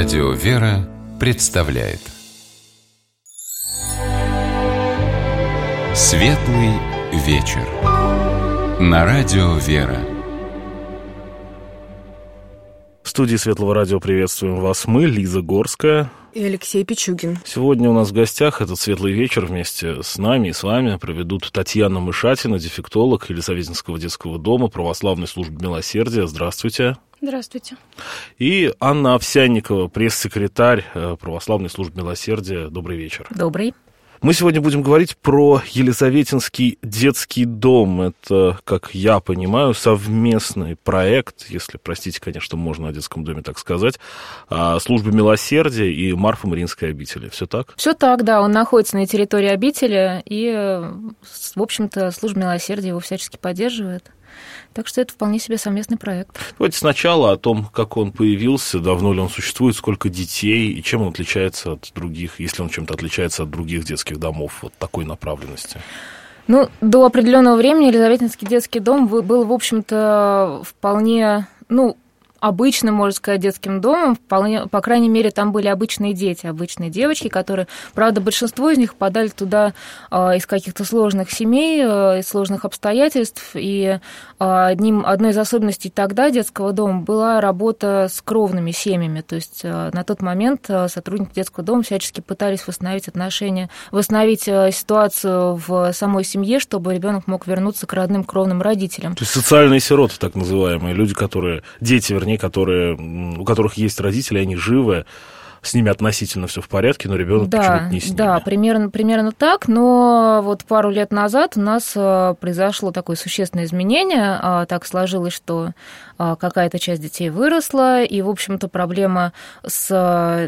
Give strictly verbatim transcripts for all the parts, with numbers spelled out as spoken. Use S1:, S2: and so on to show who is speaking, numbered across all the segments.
S1: Радио «Вера» представляет Светлый вечер на Радио «Вера».
S2: В студии Светлого радио приветствуем вас мы, Лиза Горская
S3: и Алексей Пичугин.
S2: Сегодня у нас в гостях этот светлый вечер вместе с нами и с вами проведут Татьяна Мышатина, дефектолог Елизаветинского детского дома православной службы милосердия. Здравствуйте.
S3: Здравствуйте.
S2: И Анна Овсянникова, пресс-секретарь православной службы милосердия. Добрый вечер.
S3: Добрый.
S2: Мы сегодня будем говорить про Елизаветинский детский дом. Это, как я понимаю, совместный проект, если, простите, конечно, можно о детском доме так сказать, службы милосердия и Марфо-Мариинской обители. Все так?
S3: Все так, да. Он находится на территории обители, и, в общем-то, служба милосердия его всячески поддерживает. Так что это вполне себе совместный проект.
S2: Давайте сначала о том, как он появился, давно ли он существует, сколько детей и чем он отличается от других, если он чем-то отличается от других детских домов вот такой направленности.
S3: Ну, до определенного времени Елизаветинский детский дом был, в общем-то, вполне, ну, обычным, можно сказать, детским домом, вполне, по крайней мере, там были обычные дети, обычные девочки, которые, правда, большинство из них попадали туда э, из каких-то сложных семей, э, из сложных обстоятельств, и э, одним, одной из особенностей тогда детского дома была работа с кровными семьями, то есть э, на тот момент э, сотрудники детского дома всячески пытались восстановить отношения, восстановить э, ситуацию в самой семье, чтобы ребенок мог вернуться к родным кровным родителям.
S2: То есть социальные сироты, так называемые, люди, которые, дети, вернее, которые, у которых есть родители, они живы, с ними относительно все в порядке, но ребенок
S3: да,
S2: почему-то не с ними.
S3: Да, примерно, примерно так, но вот пару лет назад у нас произошло такое существенное изменение, так сложилось, что какая-то часть детей выросла, и, в общем-то, проблема с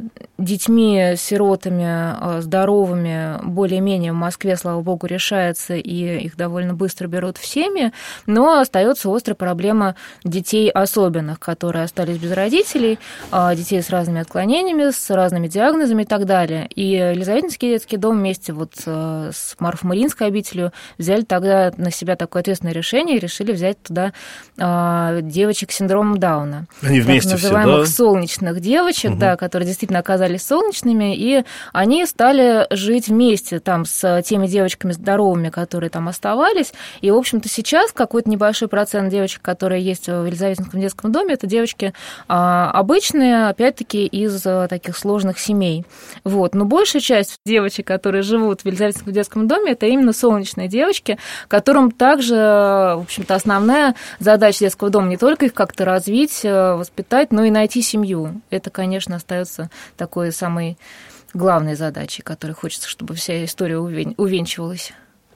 S3: детьми-сиротами здоровыми более-менее в Москве, слава богу, решается, и их довольно быстро берут в семьи, но остается острая проблема детей особенных, которые остались без родителей, детей с разными отклонениями, с разными диагнозами и так далее. И Елизаветинский детский дом вместе вот с Марфо-Мариинской обителью взяли тогда на себя такое ответственное решение и решили взять туда девочек с синдромом Дауна.
S2: Они вместе
S3: так называемых
S2: все, да?
S3: солнечных девочек, угу. да, которые действительно оказались солнечными, и они стали жить вместе там с теми девочками здоровыми, которые там оставались. И, в общем-то, сейчас какой-то небольшой процент девочек, которые есть в Елизаветинском детском доме, это девочки обычные, опять-таки, из таких сложных семей. Вот. Но большая часть девочек, которые живут в Елизаветинском детском доме, это именно солнечные девочки, которым также, в общем-то, основная задача детского дома не только их как-то развить, воспитать, но и найти семью. Это, конечно, остается такой самой главной задачей, которой хочется, чтобы вся история увенчивалась.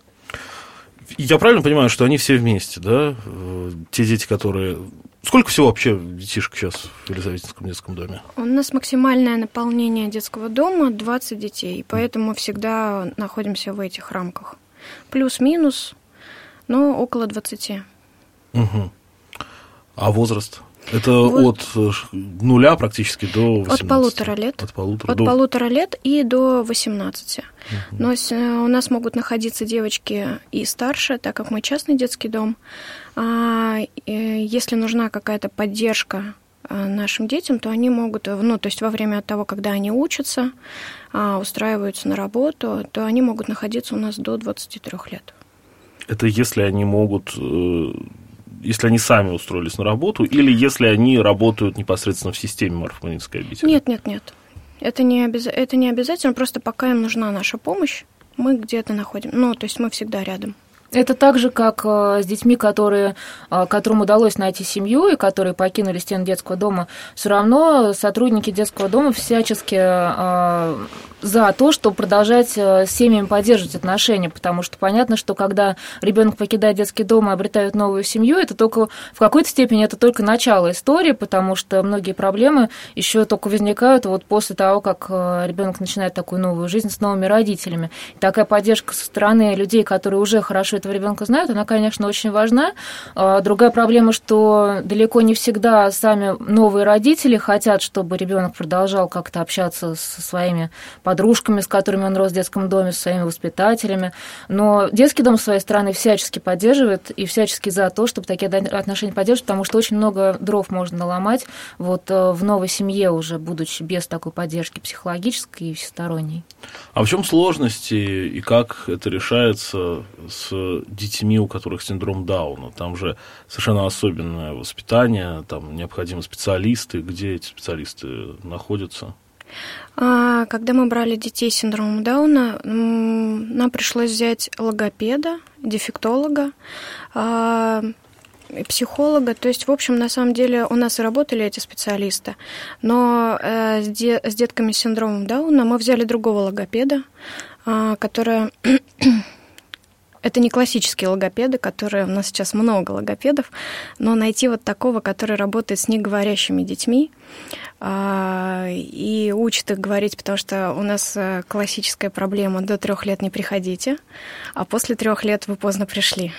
S2: Я правильно понимаю, что они все вместе, да? Те дети, которые... Сколько всего вообще детишек сейчас в Елизаветинском детском доме?
S4: У нас максимальное наполнение детского дома двадцать детей, поэтому всегда находимся в этих рамках. Плюс-минус, но около двадцати.
S2: Угу. А возраст? Это вот. От нуля практически до восемнадцати?
S4: От полутора лет.
S2: От полутора,
S4: от
S2: до...
S4: полутора лет и до восемнадцати.
S2: Угу.
S4: Но у нас могут находиться девочки и старше, так как мы частный детский дом. Если нужна какая-то поддержка нашим детям, то они могут, ну, то есть во время того, когда они учатся, устраиваются на работу, то они могут находиться у нас до двадцати трёх лет.
S2: Это если они могут... Если они сами устроились на работу, или если они работают непосредственно в системе Марфо-Мариинской обители?
S4: Нет, нет, нет. Это не, обяз... это не обязательно, просто пока им нужна наша помощь, мы где-то находим. Ну, то есть мы всегда рядом.
S3: Это так же, как с детьми, которые, которым удалось найти семью и которые покинули стены детского дома, все равно сотрудники детского дома всячески за то, чтобы продолжать с семьями поддерживать отношения, потому что понятно, что когда ребенок покидает детский дом и обретает новую семью, это только в какой-то степени это только начало истории, потому что многие проблемы еще только возникают вот после того, как ребенок начинает такую новую жизнь с новыми родителями. И такая поддержка со стороны людей, которые уже хорошо этого ребенка знают, она, конечно, очень важна. Другая проблема, что далеко не всегда сами новые родители хотят, чтобы ребенок продолжал как-то общаться со своими подружками, с которыми он рос в детском доме, со своими воспитателями. Но детский дом, с своей стороны, всячески поддерживает и всячески за то, чтобы такие отношения поддерживать, потому что очень много дров можно наломать вот в новой семье уже, будучи без такой поддержки психологической и всесторонней.
S2: А в чем сложности и как это решается с детьми, у которых синдром Дауна? Там же совершенно особенное воспитание, там необходимы специалисты. Где эти специалисты находятся?
S4: Когда мы брали детей с синдромом Дауна, нам пришлось взять логопеда, дефектолога, психолога. То есть, в общем, на самом деле у нас и работали эти специалисты, но с детками с синдромом Дауна мы взяли другого логопеда, которая... Это не классические логопеды, которые... У нас сейчас много логопедов, но найти вот такого, который работает с неговорящими детьми и учит их говорить, потому что у нас классическая проблема: до трех лет не приходите, а после трех лет вы поздно пришли.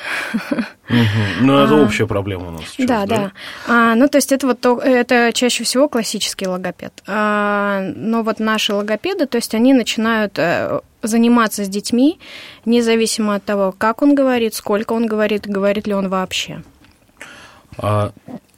S2: Ну, это общая проблема у нас сейчас,
S4: да? Да, да. Ну, то есть это вот это чаще всего классический логопед. Но вот наши логопеды, то есть они начинают заниматься с детьми, независимо от того, как он говорит, сколько он говорит, говорит ли он вообще.
S2: А...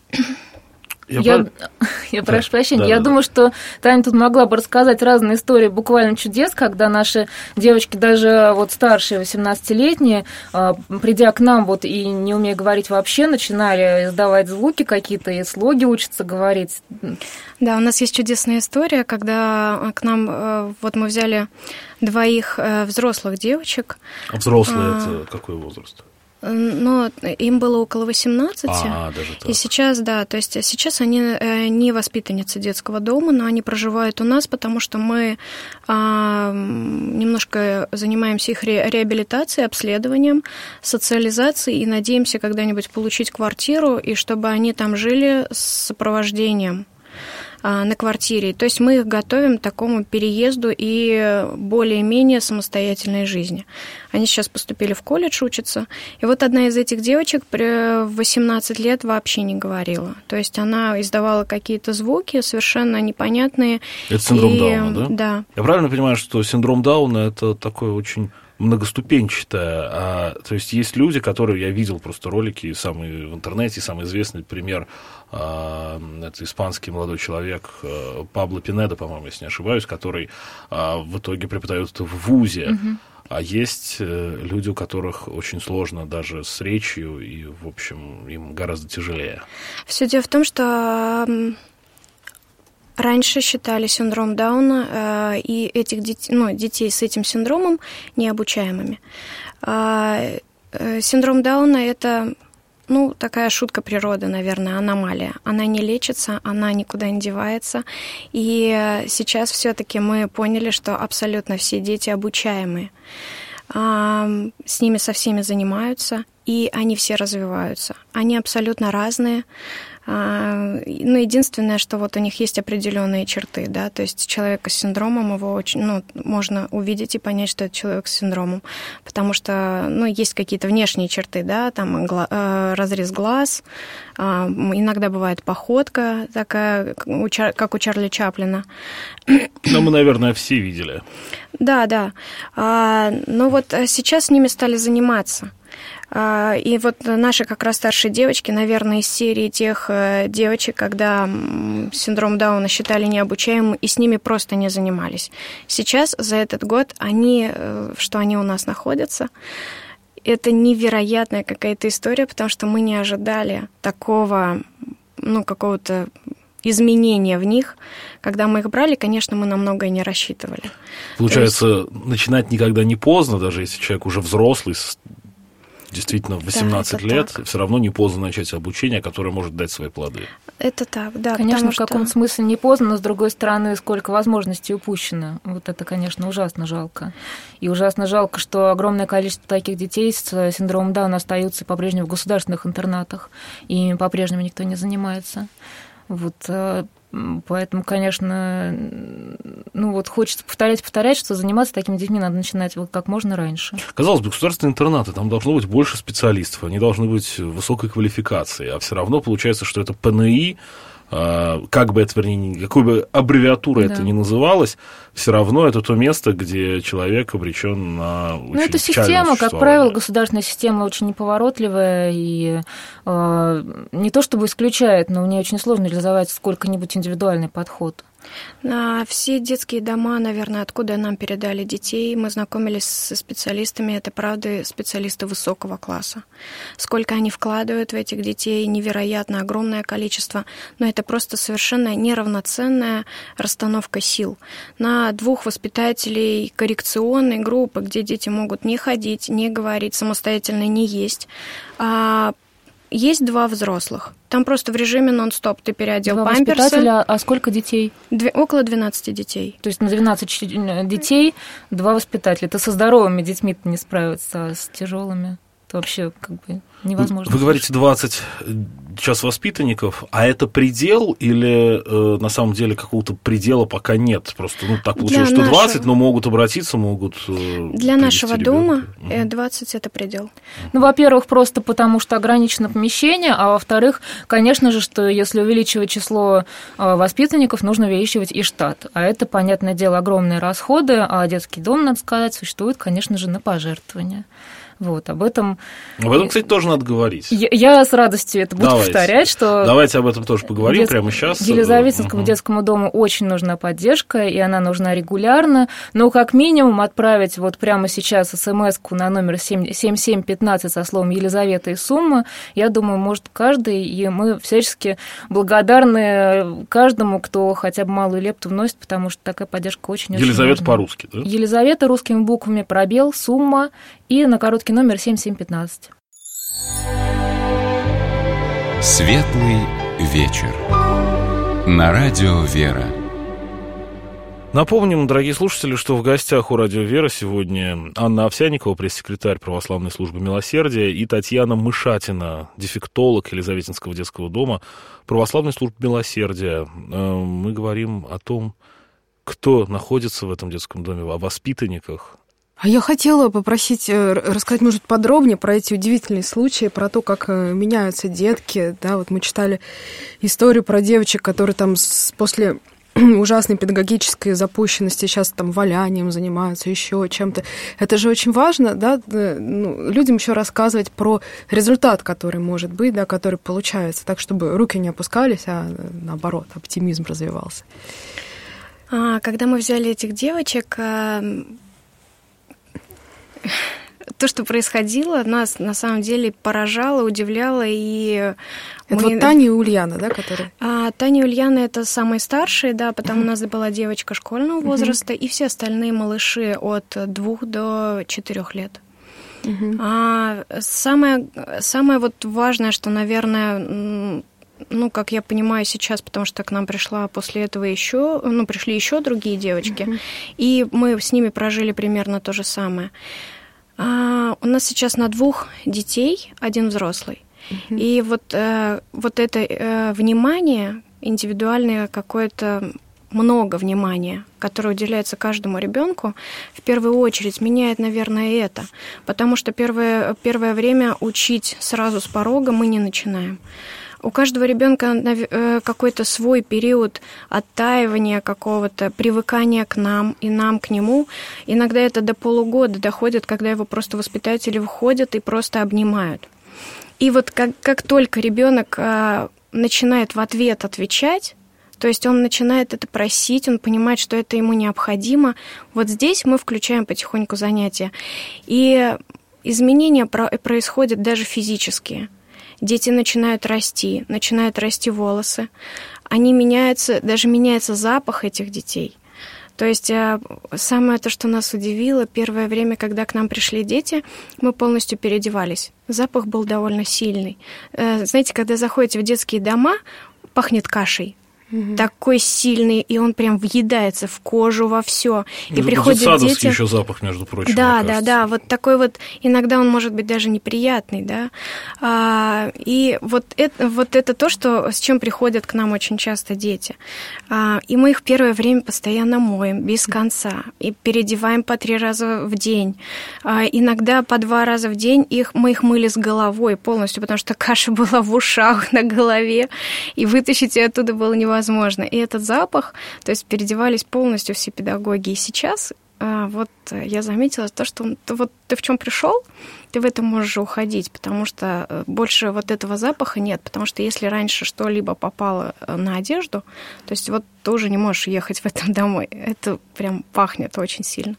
S2: Я,
S3: я,
S2: прав...
S3: я прошу да, прощения,
S2: да,
S3: я
S2: да,
S3: думаю,
S2: да.
S3: что Таня тут могла бы рассказать разные истории буквально чудес, когда наши девочки, даже вот старшие, восемнадцатилетние, придя к нам вот и не умея говорить вообще, начинали издавать звуки какие-то, и слоги учатся говорить.
S4: Да, у нас есть чудесная история, когда к нам, вот мы взяли двоих взрослых девочек.
S2: А взрослые а... это какой возраст?
S4: Но им было около восемнадцати,
S2: а, даже так.
S4: И сейчас, да, то есть сейчас они не воспитанницы детского дома, но они проживают у нас, потому что мы а, немножко занимаемся их ре- реабилитацией, обследованием, социализацией и надеемся когда-нибудь получить квартиру, и чтобы они там жили с сопровождением на квартире. То есть мы их готовим к такому переезду и более-менее самостоятельной жизни. Они сейчас поступили в колледж, учатся. И вот одна из этих девочек в восемнадцать лет вообще не говорила. То есть она издавала какие-то звуки совершенно непонятные.
S2: Это синдром
S4: и...
S2: Дауна, да?
S4: Да.
S2: Я правильно понимаю, что синдром Дауна – это такое очень многоступенчатое. А, то есть есть люди, которые, я видел просто ролики, самый в интернете, самый известный пример, а, это испанский молодой человек а, Пабло Пинедо, по-моему, если не ошибаюсь, который а, в итоге преподает в вузе. Угу. А есть люди, у которых очень сложно даже с речью, и, в общем, им гораздо тяжелее.
S4: Все дело в том, что раньше считали синдром Дауна э, и этих детей, ну, детей с этим синдромом необучаемыми. Э, э, синдром Дауна – это, ну, такая шутка природы, наверное, аномалия. Она не лечится, она никуда не девается. И сейчас все-таки мы поняли, что абсолютно все дети обучаемые. Э, с ними со всеми занимаются, и они все развиваются. Они абсолютно разные. Ну, единственное, что вот у них есть определенные черты, да, то есть человека с синдромом, его очень, ну, можно увидеть и понять, что это человек с синдромом, потому что, ну, есть какие-то внешние черты, да, там гла- э, разрез глаз, э, иногда бывает походка такая, у Чар- как у Чарли Чаплина.
S2: Ну, мы, наверное, все видели.
S4: Да, да, а, но вот сейчас с ними стали заниматься. И вот наши как раз старшие девочки, наверное, из серии тех девочек, когда синдром Дауна считали необучаемым, и с ними просто не занимались. Сейчас, за этот год, они, что они у нас находятся, это невероятная какая-то история, потому что мы не ожидали такого, ну, какого-то изменения в них. Когда мы их брали, конечно, мы на многое не рассчитывали.
S2: Получается,
S4: есть...
S2: начинать никогда не поздно, даже если человек уже взрослый, действительно, в восемнадцать да, лет, так. Все равно не поздно начать обучение, которое может дать свои плоды.
S4: Это так, да.
S3: Конечно, в
S4: что...
S3: каком-то смысле не поздно, но, с другой стороны, сколько возможностей упущено. Вот это, конечно, ужасно жалко. И ужасно жалко, что огромное количество таких детей с синдромом Дауна остаются по-прежнему в государственных интернатах, и ими по-прежнему никто не занимается. Вот. Поэтому, конечно, ну вот хочется повторять, повторять, что заниматься такими детьми надо начинать вот как можно раньше.
S2: Казалось бы, государственные интернаты, там должно быть больше специалистов, они должны быть высокой квалификации, а все равно получается, что это ПНИ, как бы это, вернее, какой бы аббревиатурой да. это ни называлось, все равно это то место, где человек обречен на очень.
S3: Ну, это система, как правило, государственная система очень неповоротливая и э, не то чтобы исключает, но мне очень сложно реализовать сколько-нибудь индивидуальный подход.
S4: На все детские дома, наверное, откуда нам передали детей, мы знакомились со специалистами, это, правда, специалисты высокого класса. Сколько они вкладывают в этих детей, невероятно огромное количество, но это просто совершенно неравноценная расстановка сил. На двух воспитателей коррекционной группы, где дети могут не ходить, не говорить, самостоятельно не есть, а есть два взрослых. Там просто в режиме нон-стоп ты переодел
S3: два
S4: памперсы.
S3: Воспитателя, а сколько детей?
S4: Две, около двенадцати детей.
S3: То есть на двенадцать детей два воспитателя. Это со здоровыми детьми не справиться, а с тяжелыми. Это вообще как бы невозможно.
S2: Вы говорите двадцать сейчас воспитанников, а это предел или э, на самом деле какого-то предела пока нет? Просто ну, так получилось, Для что нашего... двадцать, но могут обратиться, могут... Э,
S4: Для нашего дома двадцать – это предел.
S3: Ну, во-первых, просто потому что ограничено помещение, а во-вторых, конечно же, что если увеличивать число воспитанников, нужно увеличивать и штат. А это, понятное дело, огромные расходы, а детский дом, надо сказать, существует, конечно же, на пожертвования. Вот, об этом...
S2: Об этом, кстати, тоже надо говорить.
S3: Я, я с радостью это буду Давайте. повторять, что...
S2: Давайте об этом тоже поговорим дет... прямо сейчас.
S3: Елизаветинскому угу. детскому дому очень нужна поддержка, и она нужна регулярно, но как минимум отправить вот прямо сейчас смс-ку на номер семь семь пятнадцать со словом «Елизавета» и сумма, я думаю, может каждый, и мы всячески благодарны каждому, кто хотя бы малую лепту вносит, потому что такая поддержка очень-очень
S2: Елизавета по-русски, да?
S3: Елизавета русскими буквами, пробел, сумма, и на короткий номер семь семь пятнадцать.
S1: Светлый вечер. На радио «Вера».
S2: Напомним, дорогие слушатели, что в гостях у радио «Вера» сегодня Анна Овсянникова, пресс-секретарь Православной службы милосердия, и Татьяна Мышатина, дефектолог Елизаветинского детского дома Православной службы милосердия. Мы говорим о том, кто находится в этом детском доме, о воспитанниках.
S5: А я хотела попросить рассказать, может, подробнее про эти удивительные случаи, про то, как меняются детки. Да, вот мы читали историю про девочек, которые там после ужасной педагогической запущенности сейчас там валянием занимаются, еще чем-то. Это же очень важно, да, ну, людям еще рассказывать про результат, который может быть, да, который получается, так, чтобы руки не опускались, а наоборот, оптимизм развивался.
S4: Когда мы взяли этих девочек... То, что происходило, нас на самом деле поражало, удивляло. И
S5: это
S4: мы...
S5: вот Таня и Ульяна, да, которые?
S4: А, Таня и Ульяна — это самые старшие, да, потом uh-huh. у нас была девочка школьного возраста, uh-huh. и все остальные малыши от двух до четырех лет. Uh-huh. А, самое, самое вот важное, что, наверное... Ну, как я понимаю сейчас, потому что к нам пришла после этого еще, ну, пришли еще другие девочки, mm-hmm. и мы с ними прожили примерно то же самое. А, у нас сейчас на двух детей один взрослый. Mm-hmm. И вот, э, вот это э, внимание, индивидуальное какое-то, много внимания, которое уделяется каждому ребенку, в первую очередь меняет, наверное, это. Потому что первое, первое время учить сразу с порога мы не начинаем. У каждого ребенка какой-то свой период оттаивания какого-то, привыкания к нам и нам к нему. Иногда это до полугода доходит, когда его просто воспитатели выходят и просто обнимают. И вот как, как только ребенок начинает в ответ отвечать, то есть он начинает это просить, он понимает, что это ему необходимо, вот здесь мы включаем потихоньку занятия. И изменения происходят даже физические. Дети начинают расти, начинают расти волосы, они меняются, даже меняется запах этих детей. То есть самое то, что нас удивило, первое время, когда к нам пришли дети, мы полностью переодевались. Запах был довольно сильный. Знаете, когда заходите в детские дома, пахнет кашей. Угу. Такой сильный, и он прям въедается в кожу, во все. И
S2: это
S4: приходят дети.
S2: Еще запах, между прочим.
S4: Да, да, да. Вот такой вот. Иногда он может быть даже неприятный, да. А, и вот это, вот это то, что с чем приходят к нам очень часто дети. А, и мы их первое время постоянно моем без конца и переодеваем по три раза в день. А, иногда по два раза в день их мы их мыли с головой полностью, потому что каша была в ушах, на голове, и вытащить ее оттуда было невозможно. Возможно. И этот запах, то есть переодевались полностью все педагоги. И сейчас вот я заметила то, что вот ты в чем пришел, ты в этом можешь уходить, потому что больше вот этого запаха нет, потому что если раньше что-либо попало на одежду, то есть вот ты уже не можешь ехать в этом домой. Это прям пахнет очень сильно.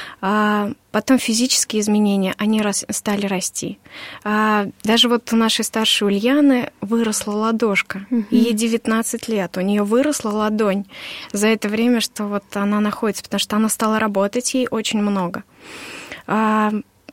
S4: А потом физические изменения, они рас, стали расти. А даже вот у нашей старшей Ульяны выросла ладошка. Mm-hmm. Ей девятнадцать лет, у нее выросла ладонь за это время, что вот она находится, потому что она стала работать, ей очень много. А,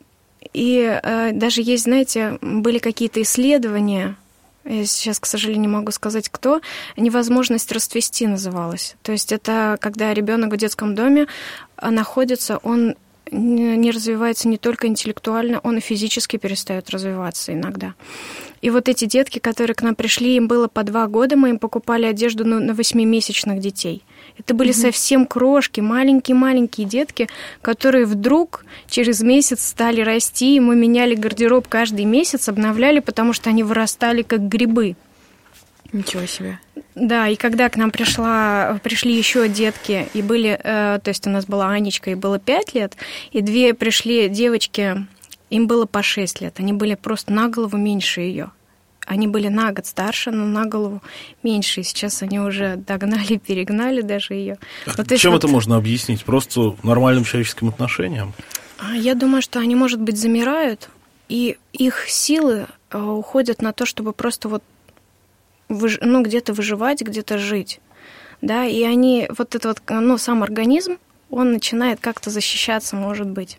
S4: и а, даже есть, знаете, были какие-то исследования, я сейчас, к сожалению, не могу сказать, кто, невозможность расцвести называлась. То есть это когда ребенок в детском доме находится, он не развивается не только интеллектуально, он и физически перестает развиваться иногда. И вот эти детки, которые к нам пришли, им было по два года, мы им покупали одежду на восьмимесячных детей. Это были mm-hmm. совсем крошки, маленькие-маленькие детки, которые вдруг через месяц стали расти, и мы меняли гардероб каждый месяц, обновляли, потому что они вырастали как грибы.
S5: Ничего себе.
S4: Да, и когда к нам пришла, пришли еще детки, и были, э, то есть у нас была Анечка, и было пять лет, и две пришли девочки, им было по шесть лет, они были просто на голову меньше ее. Они были на год старше, но на голову меньше, и сейчас они уже догнали, перегнали даже ее.
S2: Ну, чем вот... это можно объяснить? Просто нормальным человеческим отношением?
S4: Я думаю, что они, может быть, замирают, и их силы уходят на то, чтобы просто вот выж... ну, где-то выживать, где-то жить. Да, и они, вот этот вот, ну, сам организм, он начинает как-то защищаться, может быть.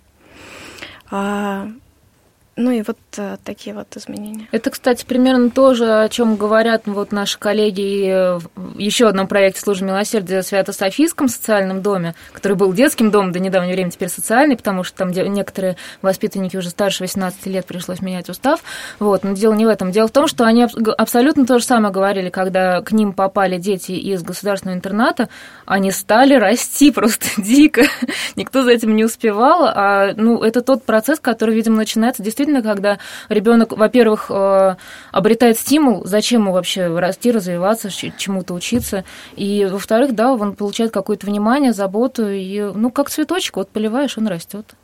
S4: А... Ну и вот а, такие вот изменения.
S3: Это, кстати, примерно то же, о чем говорят вот наши коллеги в еще одном проекте «Служба милосердия» в Свято-Софийском социальном доме, который был детским домом до недавнего времени, теперь социальный, потому что там некоторые воспитанники уже старше восемнадцати лет, пришлось менять устав. Вот. Но дело не в этом. Дело в том, что они абсолютно то же самое говорили, когда к ним попали дети из государственного интерната, они стали расти просто дико. Никто за этим не успевал. А, ну, это тот процесс, который, видимо, начинается действительно, когда ребенок, во-первых, обретает стимул, зачем ему вообще расти, развиваться, чему-то учиться, и, во-вторых, да, он получает какое-то внимание, заботу, и, ну, как цветочек, вот поливаешь, он растет.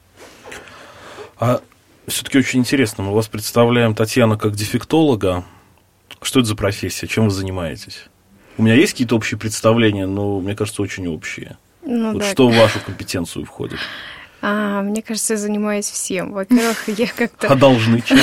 S2: А все-таки очень интересно, мы вас представляем, Татьяна, как дефектолога. Что это за профессия, чем вы занимаетесь? У меня есть какие-то общие представления, но, мне кажется, очень общие. Ну, вот да. Что в вашу компетенцию входит?
S4: А, мне кажется, я занимаюсь всем. Во-первых, я как-то...
S2: А должны чем?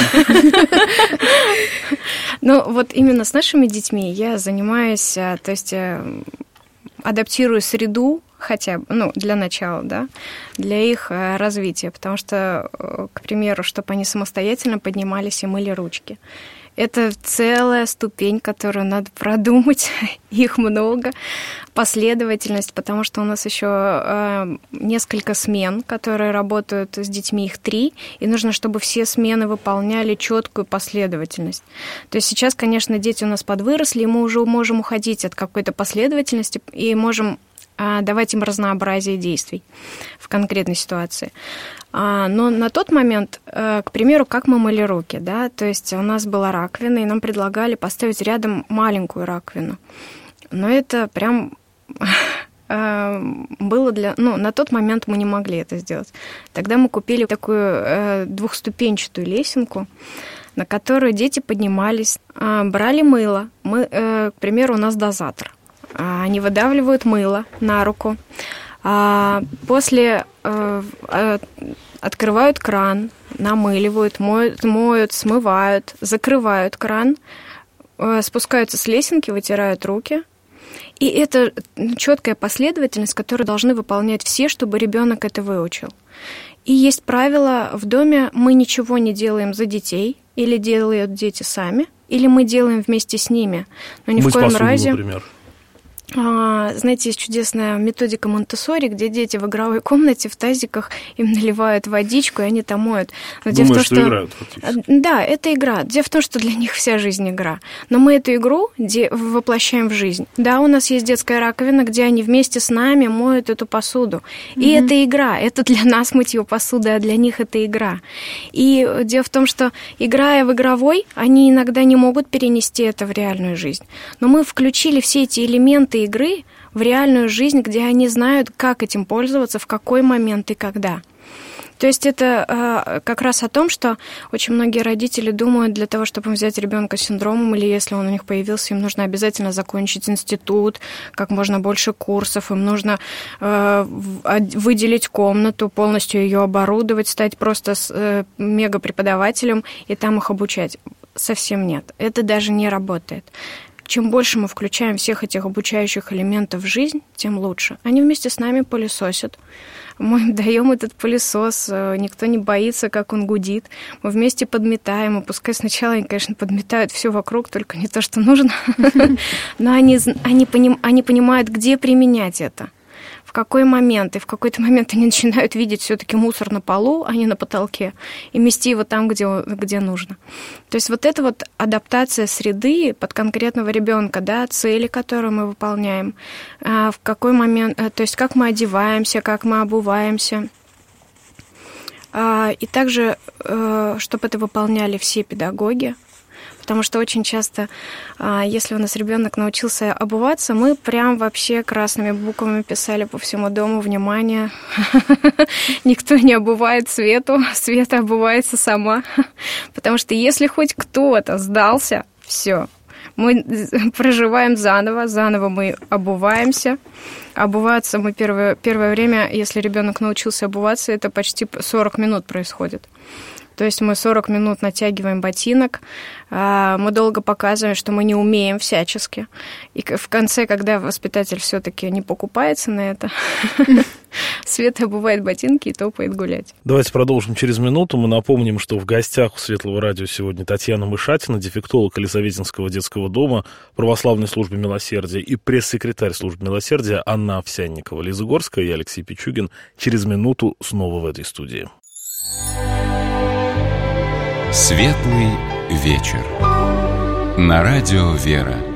S4: Ну, вот именно с нашими детьми я занимаюсь, то есть адаптирую среду, хотя бы, ну, для начала, да, для их развития, потому что, к примеру, чтобы они самостоятельно поднимались и мыли ручки. Это целая ступень, которую надо продумать, их много, последовательность, потому что у нас еще э, несколько смен, которые работают с детьми, их три, и нужно, чтобы все смены выполняли четкую последовательность. То есть сейчас, конечно, дети у нас подвыросли, и мы уже можем уходить от какой-то последовательности и можем э, давать им разнообразие действий в конкретной ситуации. Но на тот момент, к примеру, как мы мыли руки, да, то есть у нас была раковина, и нам предлагали поставить рядом маленькую раковину. Но это прям было для... Ну, на тот момент мы не могли это сделать. Тогда мы купили такую двухступенчатую лесенку, на которую дети поднимались, брали мыло. Мы, к примеру, у нас дозатор. Они выдавливают мыло на руку. После открывают кран, намыливают, моют, моют, смывают, закрывают кран, спускаются с лесенки, вытирают руки. И это четкая последовательность, которую должны выполнять все, чтобы ребенок это выучил. И есть правило в доме: мы ничего не делаем за детей, или делают дети сами, или мы делаем вместе с ними. Но ни
S2: Мыть
S4: в коем
S2: посуду,
S4: разе.
S2: Например.
S4: Знаете, есть чудесная методика Монтессори, где дети в игровой комнате в тазиках им наливают водичку, и они там моют.
S2: Но Думаю, что, что играют.
S4: Да, это игра. Дело в том, что для них вся жизнь игра. Но мы эту игру воплощаем в жизнь. Да, у нас есть детская раковина, где они вместе с нами моют эту посуду. И mm-hmm. это игра. Это для нас мытье посуды, а для них это игра. И дело в том, что играя в игровой, они иногда не могут перенести это в реальную жизнь. Но мы включили все эти элементы игры в реальную жизнь, где они знают, как этим пользоваться, в какой момент и когда. То есть это э, как раз о том, что очень многие родители думают, для того, чтобы взять ребенка с синдромом, или если он у них появился, им нужно обязательно закончить институт, как можно больше курсов, им нужно э, выделить комнату, полностью ее оборудовать, стать просто э, мега-преподавателем и там их обучать. Совсем нет. Это даже не работает. Чем больше мы включаем всех этих обучающих элементов в жизнь, тем лучше. Они вместе с нами пылесосят. Мы им даем этот пылесос, никто не боится, как он гудит. Мы вместе подметаем, и пускай сначала они, конечно, подметают все вокруг, только не то, что нужно. Но они, они, поним, они понимают, где применять это. В какой момент, и в какой-то момент они начинают видеть все-таки мусор на полу, а не на потолке, и мести его там, где, где нужно. То есть вот эта вот адаптация среды под конкретного ребенка, да, цели, которые мы выполняем, в какой момент, то есть как мы одеваемся, как мы обуваемся. И также, чтобы это выполняли все педагоги, потому что очень часто, если у нас ребенок научился обуваться, мы прям вообще красными буквами писали по всему дому: внимание, никто не обувает Свету, Света обувается сама. Потому что если хоть кто-то сдался, все, мы проживаем заново, заново мы обуваемся. Обуваться мы первое, первое время, если ребенок научился обуваться, это почти сорок минут происходит. То есть мы сорок минут натягиваем ботинок, мы долго показываем, что мы не умеем всячески. И в конце, когда воспитатель все-таки не покупается на это, Света обувает ботинки и топает гулять.
S2: Давайте продолжим через минуту. Мы напомним, что в гостях у Светлого радио сегодня Татьяна Мышатина, дефектолог Елизаветинского детского дома, православной службы милосердия, и пресс-секретарь службы милосердия Анна Овсянникова. Лиза Горская и Алексей Пичугин. Через минуту снова в этой студии.
S1: Светлый вечер. На радио «Вера».